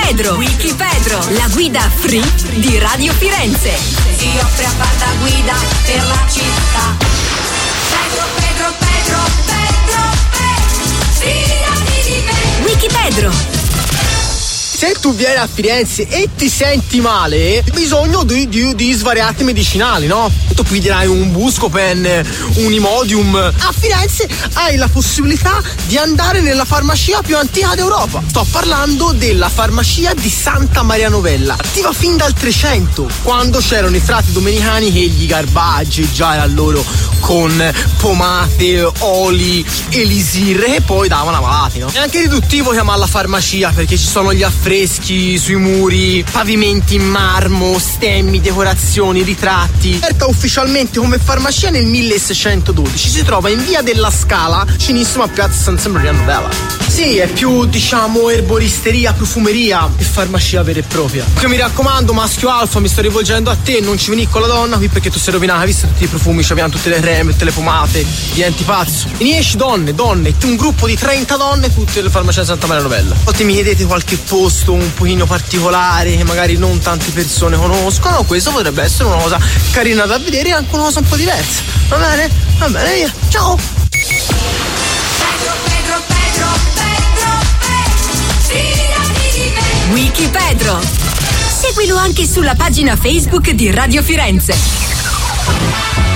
Pedro, la guida free di Radio Firenze. Si offre a far da guida per la città. Pedro, fidati di me. Wikipedro. Se tu vieni a Firenze e ti senti male, hai bisogno di svariati medicinali, no? Tu prenderai un Buscopan, un Imodium. A Firenze hai la possibilità di andare nella farmacia più antica d'Europa. Sto parlando della farmacia di Santa Maria Novella, attiva fin dal 300, quando c'erano i frati domenicani che gli garbaggi già era loro con pomate, oli, elisir e poi davano a malati, no? È anche riduttivo chiamarla farmacia perché ci sono gli affreschi sui muri, pavimenti in marmo, stemmi, decorazioni, ritratti. Aperta ufficialmente come farmacia nel 1612, si trova in via della Scala, vicinissimo a piazza Santa Maria Novella. Sì, è più, diciamo, erboristeria, profumeria che farmacia vera e propria. Io mi raccomando, maschio alfa, mi sto rivolgendo a te, non ci venì con la donna qui perché tu sei rovinata, visto tutti i profumi, c'abbiamo tutte le creme, tutte le pomate, diventi pazzo. Iniesci donne, un gruppo di 30 donne, tutte le farmacie di Santa Maria Novella. Poi mi chiedete qualche posto un pochino particolare che magari non tante persone conoscono, questo potrebbe essere una cosa carina da vedere e anche una cosa un po' diversa. Va bene? Va bene, via. Ciao! Wikipedro. Seguilo anche sulla pagina Facebook di Radio Firenze.